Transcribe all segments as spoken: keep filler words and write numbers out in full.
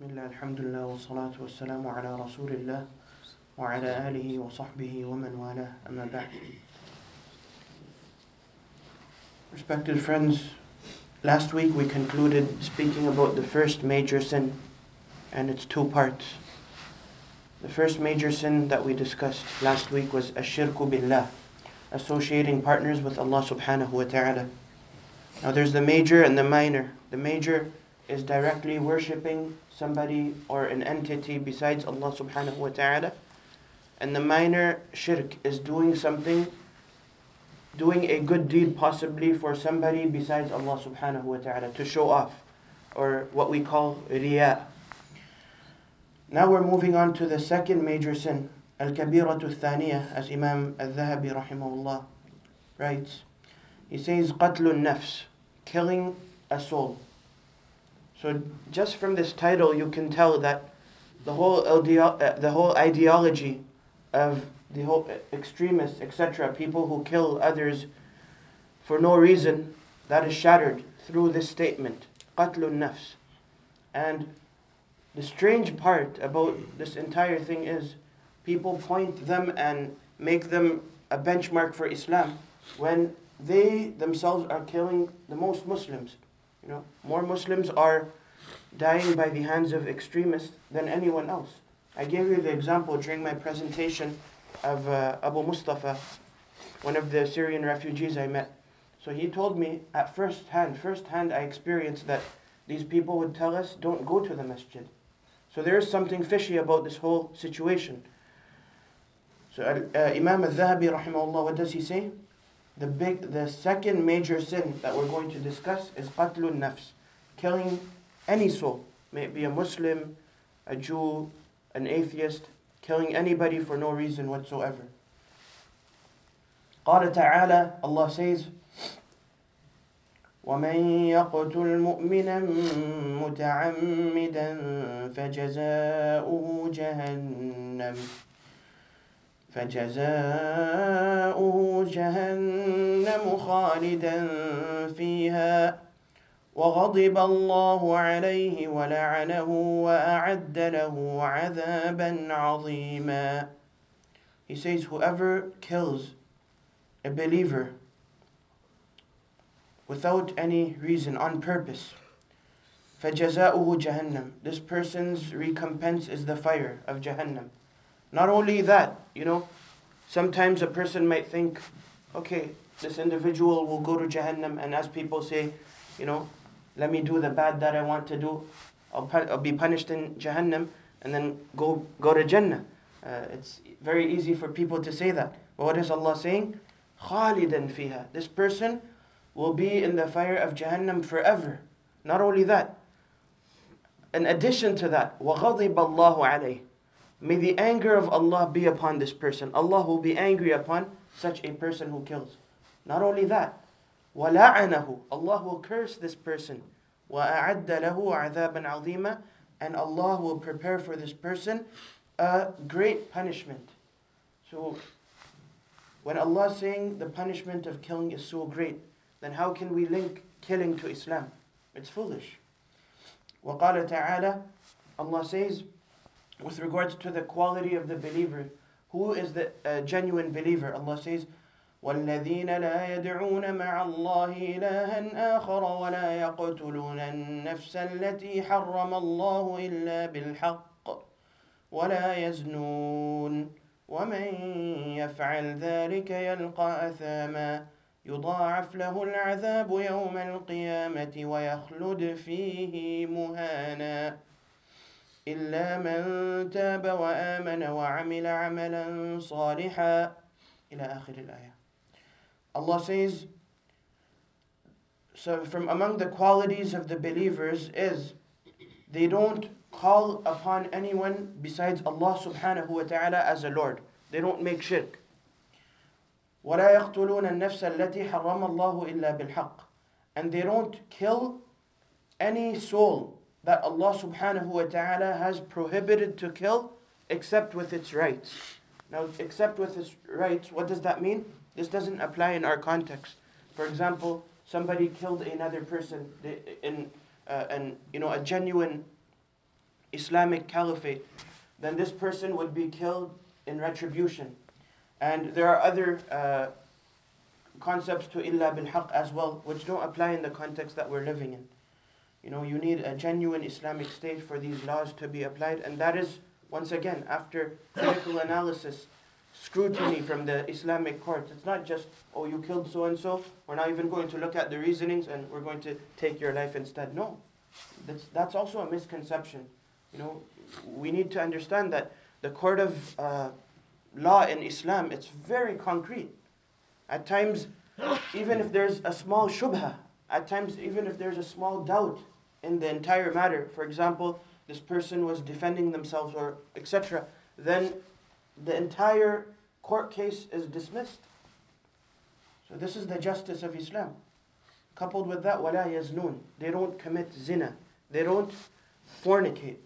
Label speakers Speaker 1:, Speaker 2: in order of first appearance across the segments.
Speaker 1: Bismillah, alhamdulillah, wa salatu wa salamu ala rasulillah wa ala alihi wa sahbihi wa man wala, amma ba'd. Respected friends, last week we concluded speaking about the first major sin and its two parts. The first major sin that we discussed last week was ash-shirku billah, associating partners with Allah subhanahu wa ta'ala. Now there's the major and the minor. The major is directly worshipping somebody or an entity besides Allah subhanahu wa ta'ala. And the minor shirk is doing something, doing a good deed possibly for somebody besides Allah subhanahu wa ta'ala to show off, or what we call riya. Now we're moving on to the second major sin, al-kabiratu thaniya, as Imam al-Dhahabi rahimahullah writes. He says, qatlun nafs, killing a soul. So just from this title, you can tell that the whole ideo- uh, the whole ideology of the whole extremists, et cetera, people who kill others for no reason, that is shattered through this statement, qatlun nafs. And the strange part about this entire thing is people point them and make them a benchmark for Islam when they themselves are killing the most Muslims. You know, more Muslims are dying by the hands of extremists than anyone else. I gave you the example during my presentation of uh, Abu Mustafa, one of the Syrian refugees I met. So he told me at first hand, first hand I experienced that these people would tell us, don't go to the masjid. So there is something fishy about this whole situation. So uh, Imam al-Dhahabi rahimahullah, what does he say? The big, the second major sin that we're going to discuss is qatlun nafs, killing any soul, may it be a Muslim, a Jew, an atheist, killing anybody for no reason whatsoever. قال تعالى, Allah says, وَمَن يَقْتُلْ مُؤْمِنًا مُتَعَمِّدًا فَجَزَاؤُهُ جَهَنَّمُ فجزاؤه جهنم خالدا فيها وغضب الله عليه ولعنه وأعد له عذابا عظيما. He says, whoever kills a believer without any reason, on purpose, فجزاؤه جهنم, this person's recompense is the fire of Jahannam. Not only that, you know, sometimes a person might think, okay, this individual will go to Jahannam, and as people say, you know, let me do the bad that I want to do, I'll, pu- I'll be punished in Jahannam, and then go, go to Jannah. Uh, it's very easy for people to say that. But what is Allah saying? خَالِدًا فِيهَا. This person will be in the fire of Jahannam forever. Not only that, in addition to that, وَغَضِبَ اللَّهُ عَلَيْهِ. May the anger of Allah be upon this person. Allah will be angry upon such a person who kills. Not only that, وَلَعَنَهُ, Allah will curse this person. وَأَعَدَّ لَهُ عَذَابًا عَظِيمًا, and Allah will prepare for this person a great punishment. So, when Allah is saying the punishment of killing is so great, then how can we link killing to Islam? It's foolish. وَقَالَ تَعَالَى, Allah says, with regards to the quality of the believer, who is the uh, genuine believer? Allah says, وَالَّذِينَ لَا يَدْعُونَ مَعَ اللَّهِ إِلَهًا آخَرَ وَلَا يَقْتُلُونَ النَّفْسَ الَّتِي حَرَّمَ اللَّهُ إِلَّا بِالْحَقِّ وَلَا يَزْنُونَ وَمَنْ يَفْعَلْ ذَلِكَ يَلْقَى أَثَامًا يُضَاعَفْ لَهُ الْعَذَابُ يَوْمَ الْقِيَامَةِ وَيَخْلُدْ فِيهِ مُهَانًا إِلَّا مَنْ تَابَ وَآمَنَ وَعَمِلَ عَمَلًا صَالِحًا إلى آخر الآية. Allah says, so from among the qualities of the believers is they don't call upon anyone besides Allah subhanahu wa ta'ala as a Lord. They don't make shirk. وَلَا يَقْتُلُونَ النَّفْسَ الَّتِي حَرَّمَ اللَّهُ إِلَّا بِالْحَقِّ. And they don't kill any soul that Allah subhanahu wa ta'ala has prohibited to kill except with its rights. Now, except with its rights, what does that mean? This doesn't apply in our context. For example, somebody killed another person in uh, and you know a genuine Islamic caliphate, then this person would be killed in retribution. And there are other uh, concepts to illa bil haqq as well, which don't apply in the context that we're living in. You know, you need a genuine Islamic state for these laws to be applied, and that is, once again, after critical analysis, scrutiny from the Islamic courts. It's not just, oh, you killed so-and-so, we're not even going to look at the reasonings and we're going to take your life instead. No, that's, that's also a misconception. You know, we need to understand that the court of uh, law in Islam, it's very concrete. At times, even if there's a small shubha, at times even if there's a small doubt in the entire matter, for example, this person was defending themselves or et cetera, then the entire court case is dismissed. So this is the justice of Islam. Coupled with that, وَلَا يَزْنُونَ, they don't commit zina, they don't fornicate.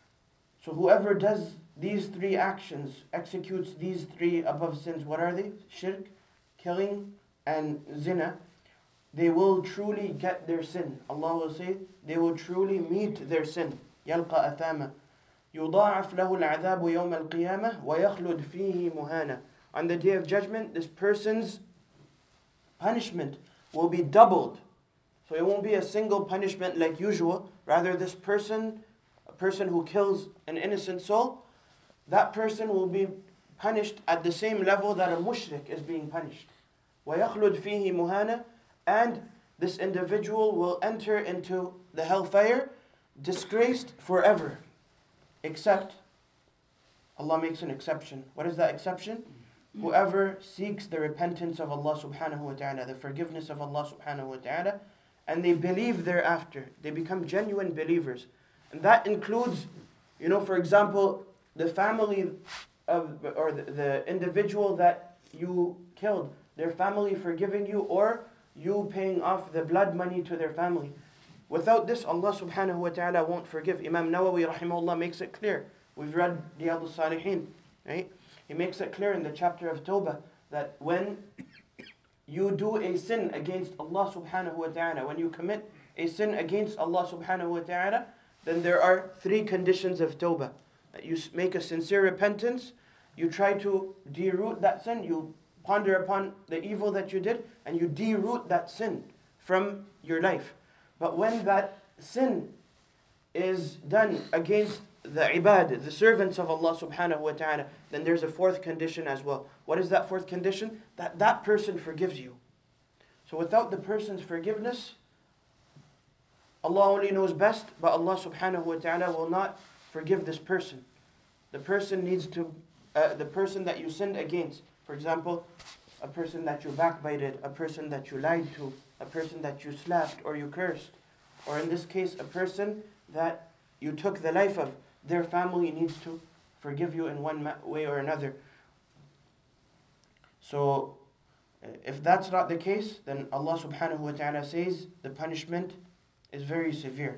Speaker 1: So whoever does these three actions, executes these three above sins, what are they? Shirk, killing, and zina. They will truly get their sin. Allah will say, they will truly meet their sin. يَلْقَى أَثَامًا يُضَاعَفْ لَهُ الْعَذَابُ يَوْمَ الْقِيَامَةِ وَيَخْلُدْ فِيهِ مُهَانًا. On the day of judgment, this person's punishment will be doubled. So it won't be a single punishment like usual. Rather, this person, a person who kills an innocent soul, that person will be punished at the same level that a mushrik is being punished. وَيَخْلُدْ فِيهِ مُهَانًا. And this individual will enter into the hellfire disgraced forever. Except, Allah makes an exception. What is that exception? Whoever seeks the repentance of Allah subhanahu wa ta'ala, the forgiveness of Allah subhanahu wa ta'ala, and they believe thereafter. They become genuine believers. And that includes, you know, for example, the family of, or the, the individual that you killed, their family forgiving you, or you paying off the blood money to their family. Without this, Allah subhanahu wa ta'ala won't forgive. Imam Nawawi rahimahullah makes it clear. We've read Riyadh al-Salihin, right? He makes it clear in the chapter of Tawbah that when you do a sin against Allah subhanahu wa ta'ala, when you commit a sin against Allah subhanahu wa ta'ala, then there are three conditions of Tawbah. That you make a sincere repentance, you try to deroot that sin, you ponder upon the evil that you did, and you deroot that sin from your life. But when that sin is done against the ibad, the servants of Allah subhanahu wa ta'ala, then there's a fourth condition as well. What is that fourth condition? That that person forgives you. So without the person's forgiveness, Allah only knows best, but Allah subhanahu wa ta'ala will not forgive this person. The person needs to, uh, the person that you sinned against, for example, a person that you backbited, a person that you lied to, a person that you slapped or you cursed, or in this case, a person that you took the life of, their family needs to forgive you in one way or another. So, if that's not the case, then Allah subhanahu wa ta'ala says the punishment is very severe.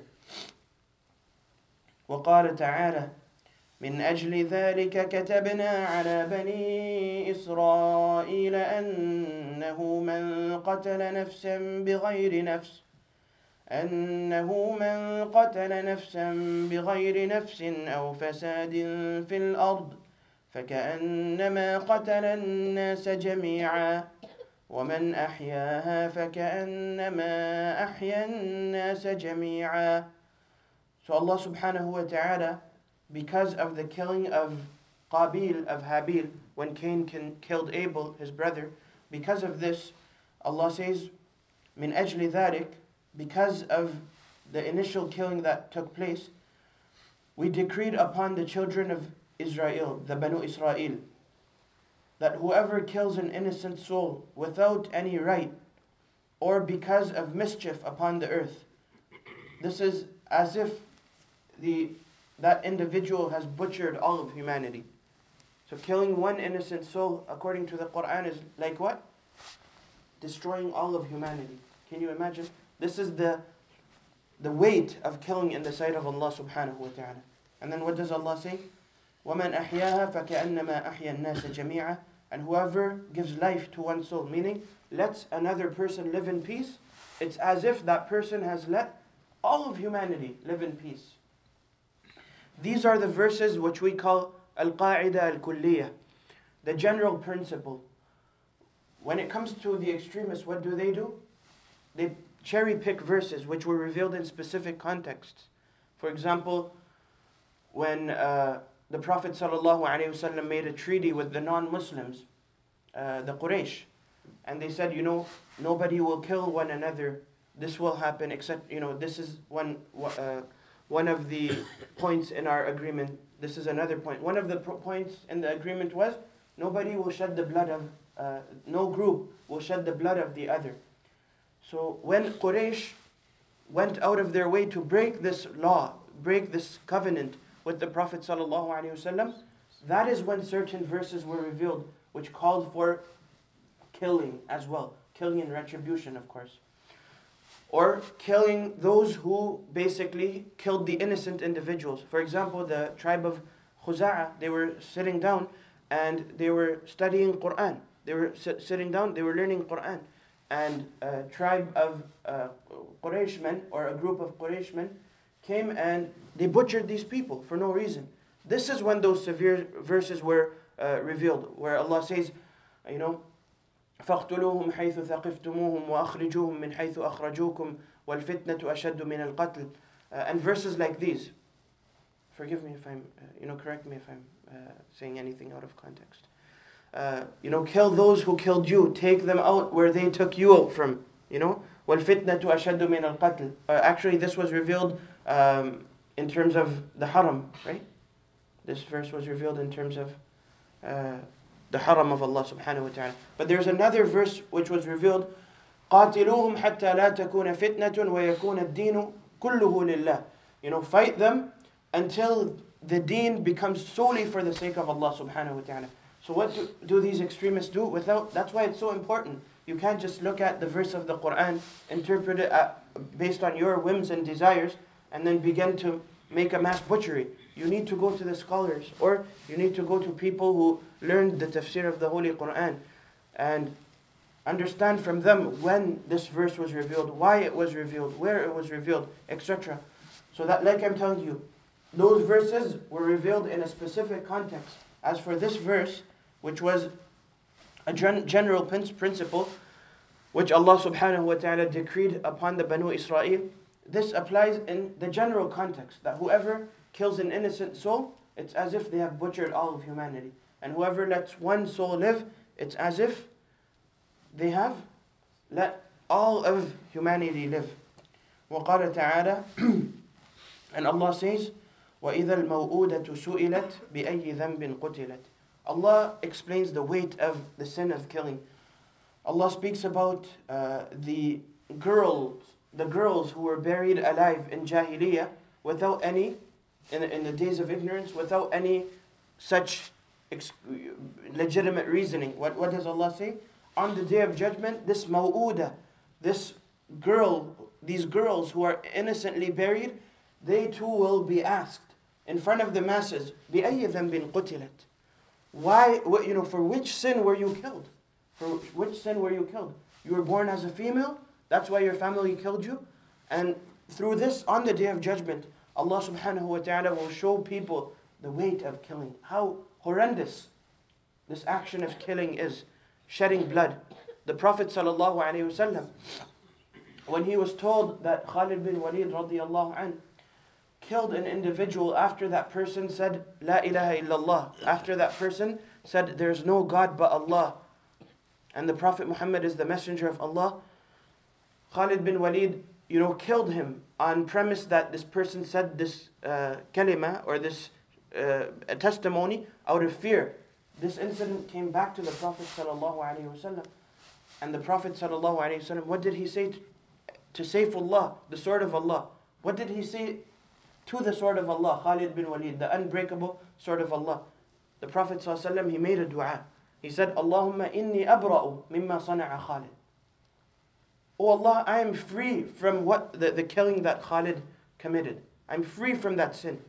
Speaker 1: وقال تعالى من أجل ذلك كتبنا على بني إسرائيل أنه من قتل نفسا بغير نفس أنه من قتل نفسا بغير نفس أو فساد في الأرض فكأنما قتل الناس جميعا ومن أحياها فكأنما أحيا الناس جميعا. So Allah subhanahu wa ta'ala, because of the killing of Qabil, of Habil, when Cain killed Abel, his brother, because of this, Allah says, min ajli dharik, because of the initial killing that took place, we decreed upon the children of Israel, the Banu Israel, that whoever kills an innocent soul without any right, or because of mischief upon the earth, this is as if the that individual has butchered all of humanity. So killing one innocent soul, according to the Quran, is like what? Destroying all of humanity. Can you imagine? This is the the weight of killing in the sight of Allah subhanahu wa ta'ala. And then what does Allah say? وَمَنْ أَحْيَاهَا فَكَأَنَّمَا أَحْيَا النَّاسَ جَمِيعًا. And whoever gives life to one soul, meaning lets another person live in peace, it's as if that person has let all of humanity live in peace. These are the verses which we call al-qa'ida al-kulliyah, the general principle. When it comes to the extremists, what do they do? They cherry pick verses which were revealed in specific contexts. For example, when uh, the Prophet ﷺ made a treaty with the non-Muslims, uh, the Quraysh, and they said, you know, nobody will kill one another. This will happen, except, you know, this is one uh, one of the points in our agreement. This is another point. One of the pro- points in the agreement was, nobody will shed the blood of, uh, no group will shed the blood of the other. So when Quraysh went out of their way to break this law, break this covenant with the Prophet ﷺ, that is when certain verses were revealed which called for killing as well. Killing in retribution, of course. Or killing those who basically killed the innocent individuals. For example, the tribe of Khuza'a, they were sitting down and they were studying Quran. They were sit- sitting down, they were learning Quran. And a tribe of uh, Quraysh men, or a group of Quraysh men, came and they butchered these people for no reason. This is when those severe verses were uh, revealed, where Allah says, you know, فَاقْتُلُوهُمْ حَيْثُ ثَقِفْتُمُوهُمْ وَأَخْرِجُوهُمْ مِنْ حَيْثُ أَخْرَجُوكُمْ وَالْفِتْنَةُ أَشَدُّ مِنَ الْقَتْلِ uh, And verses like these. Forgive me if I'm, uh, you know, correct me if I'm uh, saying anything out of context. Uh, you know, kill those who killed you. Take them out where they took you out from. You know, وَالْفِتْنَةُ أَشَدُّ مِنَ الْقَتْلِ uh, Actually, this was revealed um, in terms of the haram, right? This verse was revealed in terms of uh, the haram of Allah subhanahu wa ta'ala. But there's another verse which was revealed, قَاتِلُوهُمْ حَتَّى لَا تَكُونَ فِتْنَةٌ وَيَكُونَ الدِّينُ كُلُّهُ لِلَّهِ You know, fight them until the deen becomes solely for the sake of Allah subhanahu wa ta'ala. So what do, do these extremists do? Without? That's why it's so important. You can't just look at the verse of the Quran, interpret it at, based on your whims and desires, and then begin to make a mass butchery. You need to go to the scholars, or you need to go to people who learned the tafsir of the Holy Quran and understand from them when this verse was revealed, why it was revealed, where it was revealed, et cetera. So that, like I'm telling you, those verses were revealed in a specific context. As for this verse, which was a gen- general principle which Allah subhanahu wa ta'ala decreed upon the Banu Israel, this applies in the general context, that whoever kills an innocent soul, it's as if they have butchered all of humanity. And whoever lets one soul live, it's as if they have let all of humanity live. وَقَالَ تَعَالَى And Allah says, وَإِذَا الْمَوْءُودَةُ سُئِلَتْ بِأَيِّ ذَنْبٍ قُتِلَتْ Allah explains the weight of the sin of killing. Allah speaks about uh, the girls, the girls who were buried alive in Jahiliyyah without any, in, in the days of ignorance, without any such ex- legitimate reasoning. What, what does Allah say? On the Day of Judgment, this maw'uda, this girl, these girls who are innocently buried, they too will be asked in front of the masses, بِأَيِّ ذَنْبٍ قُتِلَتْ Why, what, you know, for which sin were you killed? For which sin were you killed? You were born as a female, that's why your family killed you. And through this, on the Day of Judgment, Allah subhanahu wa ta'ala will show people the weight of killing. How horrendous this action of killing is. Shedding blood. The Prophet sallallahu alaihi wasallam, when he was told that Khalid bin Walid radiyallahu anh killed an individual after that person said, La ilaha illallah. After that person said, there's no God but Allah. And the Prophet Muhammad is the messenger of Allah. Khalid bin Walid, you know, killed him on premise that this person said this uh, kalima, or this uh, testimony out of fear. This incident came back to the Prophet sallallahu alaihi wasallam. And the Prophet sallallahu alaihi wasallam, what did he say to, to Sayfullah, the sword of Allah? What did he say to the sword of Allah, Khalid bin Walid, the unbreakable sword of Allah? The Prophet ﷺ, he made a dua. He said, Allahumma inni abra'u mimma sana'a Khalid. Oh Allah, I am free from what the, the killing that Khalid committed. I'm free from that sin.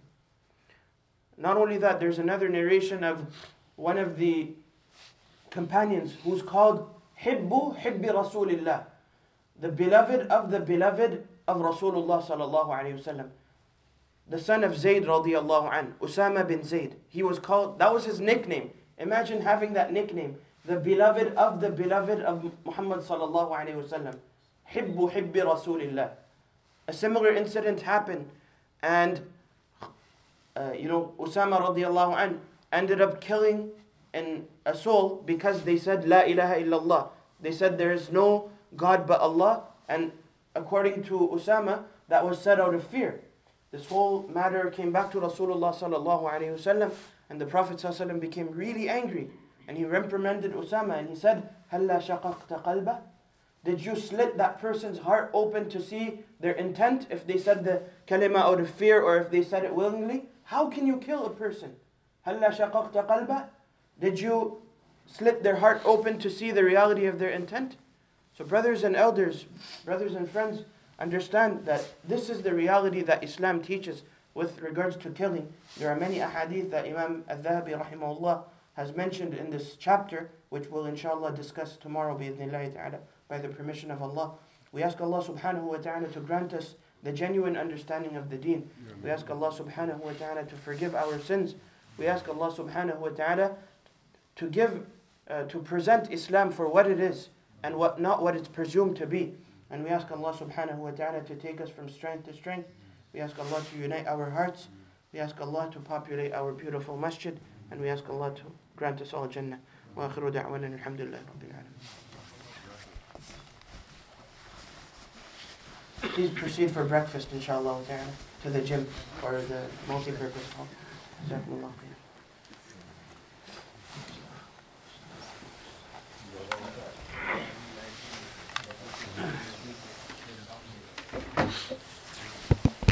Speaker 1: Not only that, there's another narration of one of the companions who's called Hibbu Hibbi Rasulillah, the beloved of the beloved of Rasulullah sallallahu alaihi wasallam. the son of Zayd radiallahu an, Usama bin Zayd. He was called, that was his nickname. Imagine having that nickname. The beloved of the beloved of Muhammad sallallahu alayhi wa sallam. Hibbu hibbi Rasulillah. A similar incident happened, and uh, you know, Usama radiallahu an ended up killing in a soul because they said La ilaha illallah. They said there is no God but Allah, and according to Usama, that was said out of fear. This whole matter came back to Rasulullah sallallahu alayhi wasallam, and the Prophet sallallahu alayhi wasallam became really angry, and he reprimanded Usama, and he said, "Halla shaqaqta qalbah?" Did you slit that person's heart open to see their intent, if they said the kalima out of fear or if they said it willingly? How can you kill a person? Halla shaqaqta qalbah? Did you slit their heart open to see the reality of their intent? So brothers and elders, brothers and friends, understand that this is the reality that Islam teaches with regards to killing. There are many ahadith that Imam al-Dhahabi rahimahullah has mentioned in this chapter, which we'll inshallah discuss tomorrow bi'idhnillahi ta'ala, by the permission of Allah. We ask Allah subhanahu wa ta'ala to grant us the genuine understanding of the deen. We ask Allah subhanahu wa ta'ala to forgive our sins. We ask Allah subhanahu wa ta'ala to give, uh, to present Islam for what it is and what not what it's presumed to be. And we ask Allah subhanahu wa ta'ala to take us from strength to strength. We ask Allah to unite our hearts. We ask Allah to populate our beautiful masjid. And we ask Allah to grant us all Jannah. Wa akhiru da'wana alhamdulillahi rabbil alamin. Please proceed for breakfast inshallah ta'ala to the gym or the multi-purpose hall. Jazakumullah khair.